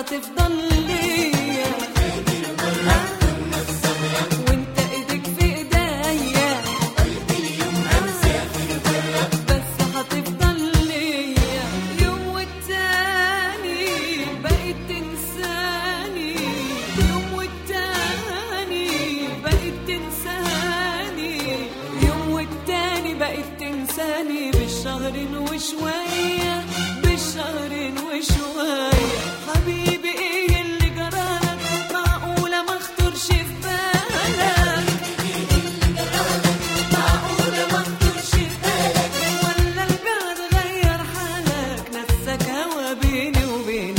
هتفضل ليا وانت ايدك في ايديا بس هتفضل ليا يوم والتاني بقيت تنساني يوم والتاني بقيت تنساني يوم والتاني بقيت تنساني بالشهرين وشوية بالشهرين وشوية حبيبي ايه اللي جرالك معقولة ما اخطرش في بالك معقولة ما اخطرش في بالك ولا البعد غير حالك نفسك هوا بيني وبينك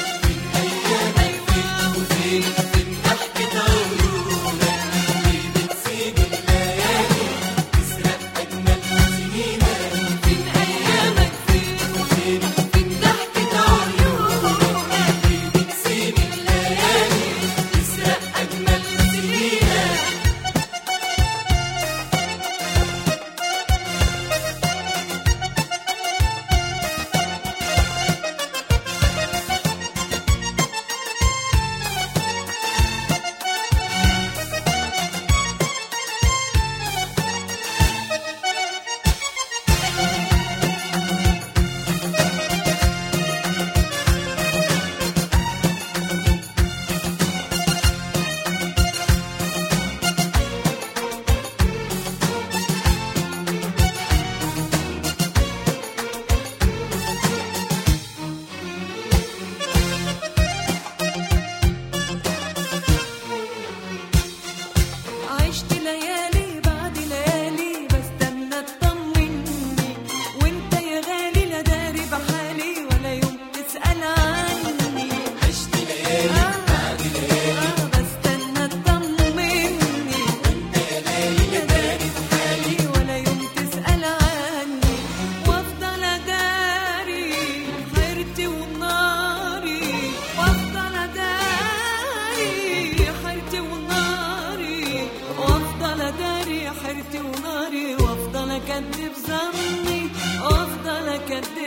عشت ليالي بعد ليالي بستنى تطمني وانت يا غالي لا داري بحالي ولا يوم تسأل عني عشت ليالي بعد ليالي بستنى تطمني وانت يا غالي لا داري بحالي ولا يوم تسأل عني وافضل اداري حيرتي وناري وافضل اداري حيرتي وناري وافضل اداري حيرتي وناري وافضل اكدب ظني وافضل اكدب